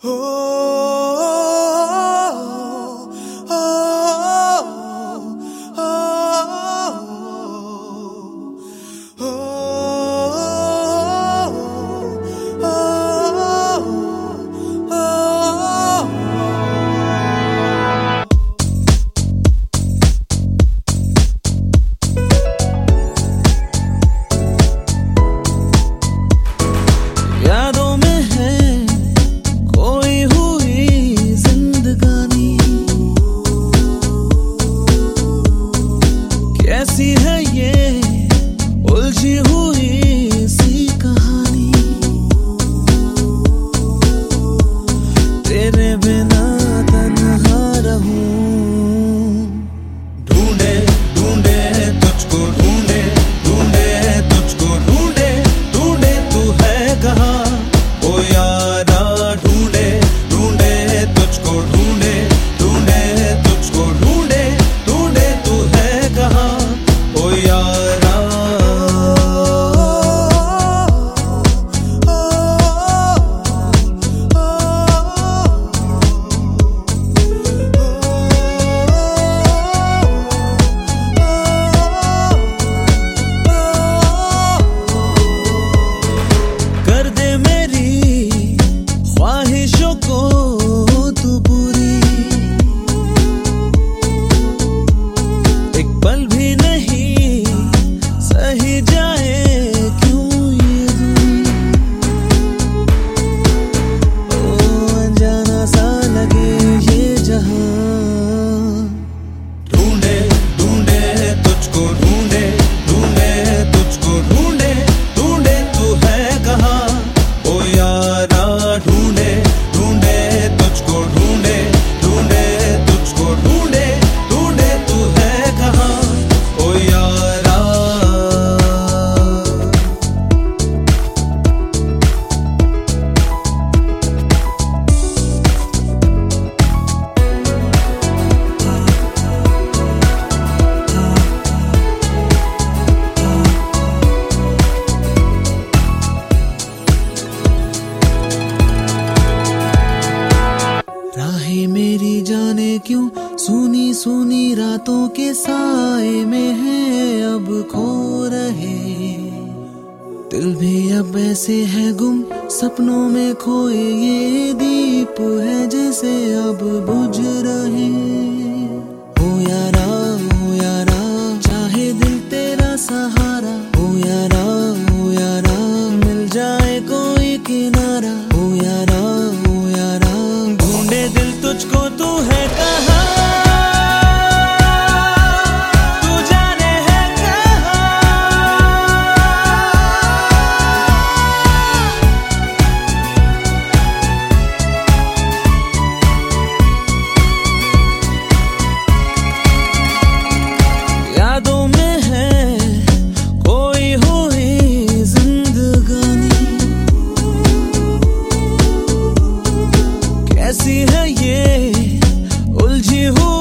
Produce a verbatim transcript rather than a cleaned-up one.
कैसी है ये उलझी हुई सी कहानी, तेरे बिना तन्हा रहूं। ढूंढे ढूंढे तुझको ढूंढे ढूंढे तुझको ढूंढे ढूंढे तू है कहाँ ओ यारा। ढूंढे ढूंढे तुझको ढूंढे ढूंढे तुझको ढूंढे ढूंढे तू है कहाँ ओ यारा। कर दे मेरी ख्वाहिशों को तू पूरी, एक पल भी नहीं सही जाए क्यों ये दूरी। ओ अनजाना सा लगे ये जहां। ढूंढे ढूंढे तुझको ढूंढे ढूंढे तुझको ढूंढे ढूंढे तू है कहाँ ओ यारा। ढूंढे ढूंढे तुझको ढूंढे ढूंढे तुझको ढूंढे ढूंढे तू है कहाँ ओ यारा। राहें मेरी जाने क्यों सुनी सुनी रातों के साए में है अब खो रहे। दिल भी अब ऐसे है गुम सपनों में खोए, ये दीप है जैसे अब बुझ रहे। हो यारा हो यारा चाहे दिल तेरा सहारा, हो यारा हो यारा मिल जाए कोई किनारा। हो यारा हो यारा ढूंढे दिल तुझको तू है कहाँ, तू जाने है कहाँ। यादों में है कोई हुई जिंदगानी, कैसी है ये उलझी हुई